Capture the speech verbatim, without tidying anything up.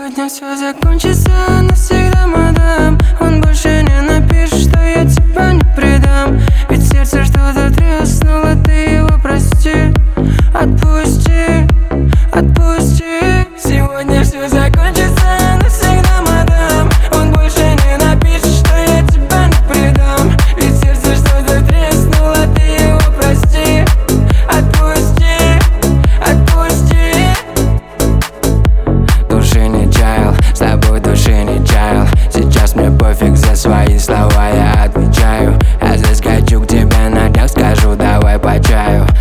Сегодня все закончится навсегда, мадам. Он больше не напишет, что я тебя не предам. Ведь сердце что-то треснуло, ты его прости. Отпусти, отпусти.